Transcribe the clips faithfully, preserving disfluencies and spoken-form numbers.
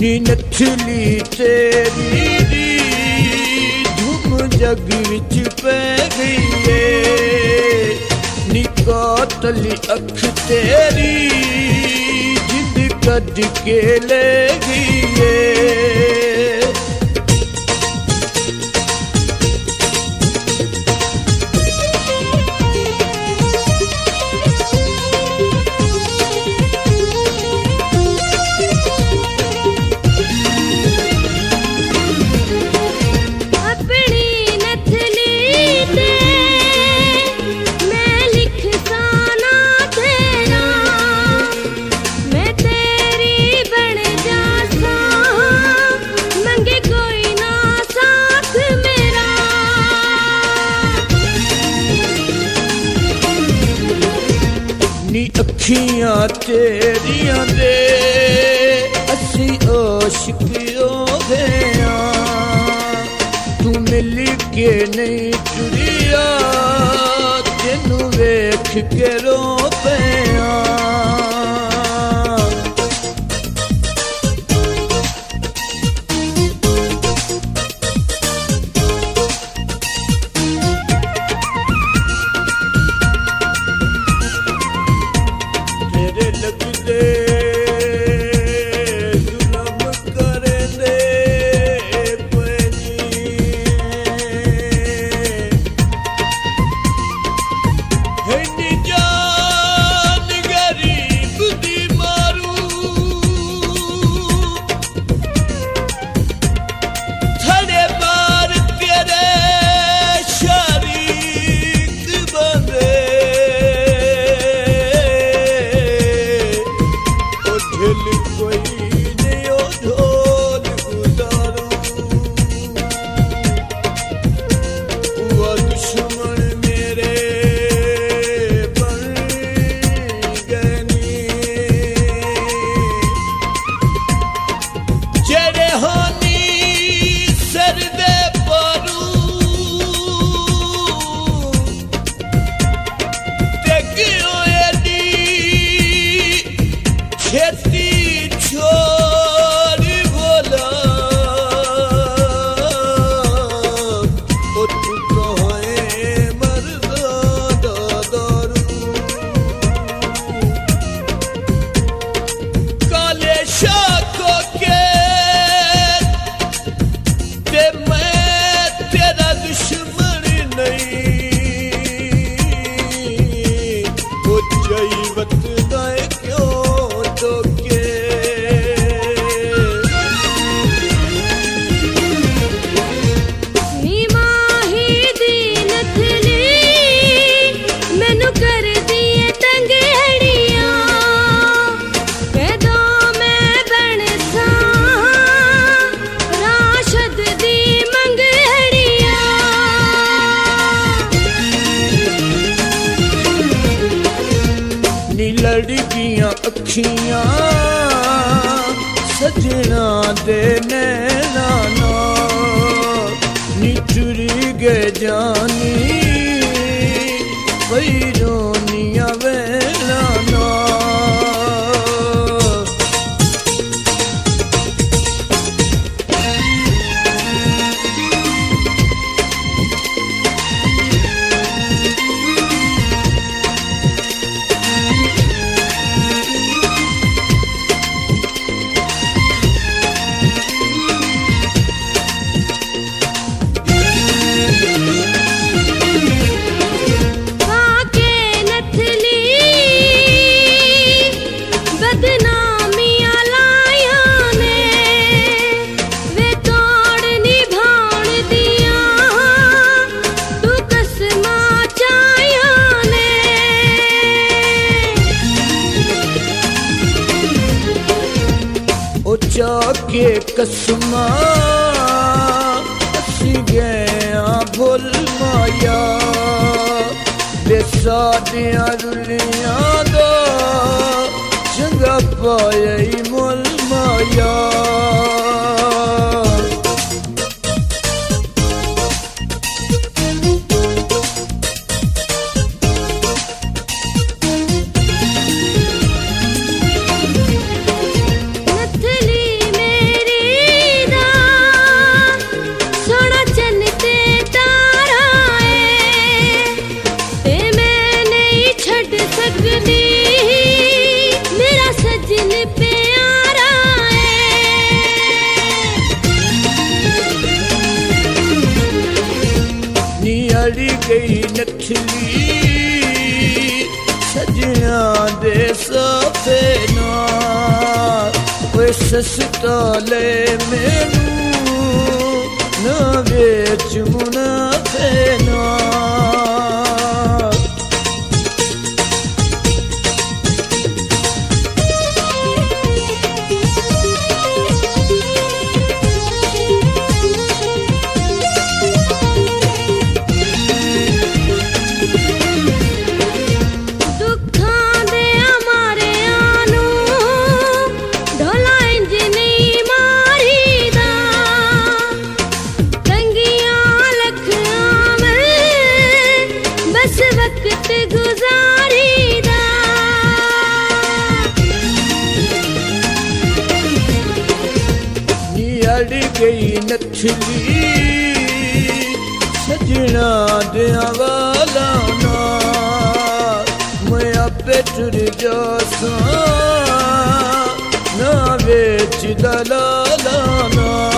नी नथली तेरी दी धूम जग विच पै गई है, नी कातली अख तेरी जिद कद के ले गई है। अखियां तेरियां दे असी आशिक हो गया, तू मिल के नहीं टुरिया तेनू वेख के रो पिया। लड़कियां अखियां सजना दे नैना नी टुरी गए जानी पैरोनिया वेला ना। जाके कसमा असी गया भुल माया बेसा दिया रुलिया दा चंगा पाया ही मुल माया। नथली में नथली सजना दे सोफे नाल ओए सस्ता ले मैनू ना बेच मुनाफे नाल अड़ गई नथली सजना दिया वाला नाल मैं आपे टुर जासा ना बेच दलाला नाल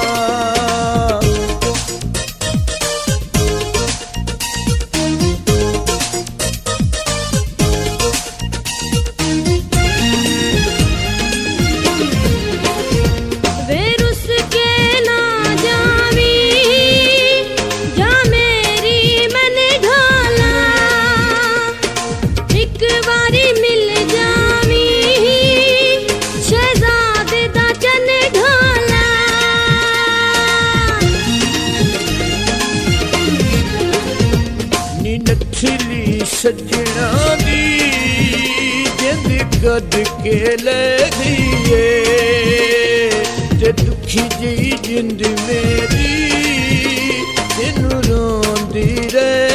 नथली सजना दी जिंद कद के ले गईए ते दुखी जी जिंद मेरी तेनू रोंदी रह